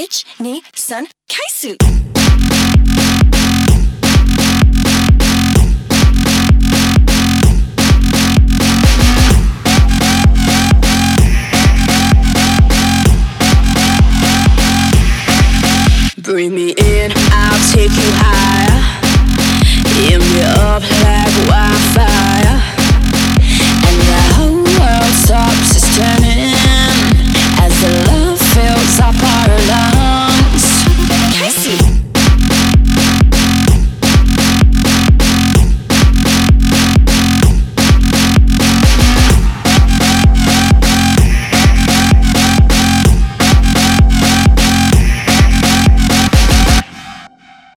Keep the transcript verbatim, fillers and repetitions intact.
いちにさん回数。 Bring me